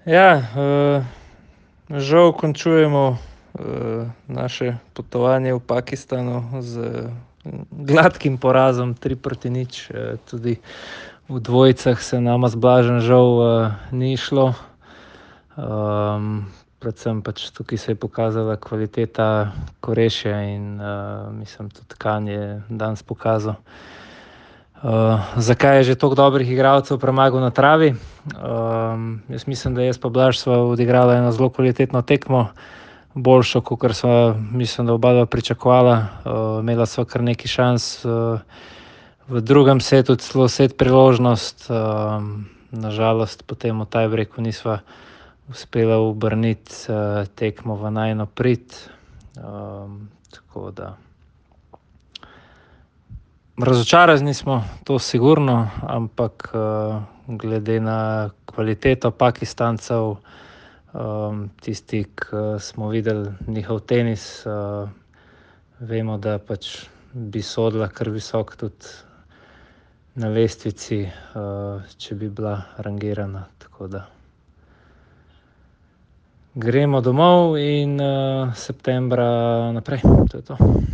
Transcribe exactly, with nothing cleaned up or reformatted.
Ja, žal končujemo, naše potovanje v Pakistanu z gladkim porazom, tri proti nič. Tudi v dvojicah se nama z Blažem žal, ni izšlo. predvsem pač tukaj se je pokazala kvaliteta Korešja in, mislim tudi Kan je danes pokazal, zakaj je že toliko dobrih igralcev premagal na travi. jaz mislim, da jaz pa Blaž sva odigrala eno zelo kvalitetno tekmo, boljšo, kakor sva, mislim, da obadva pričakovala. imela sva kar nekaj šans, v drugem setu celo set priložnost, na žalost potem v tiebreaku nisva uspela obrniti, tekmo v najino prid. tako da razočarani smo, to sigurno, ampak, glede na kvaliteto Pakistancev, tisti, ke smo videli njihov tenis, vemo, da pač bi sodila kar visoko tudi na lestvici, če bi bila rangirana, tako da gremo domov in, septembra naprej. To je to.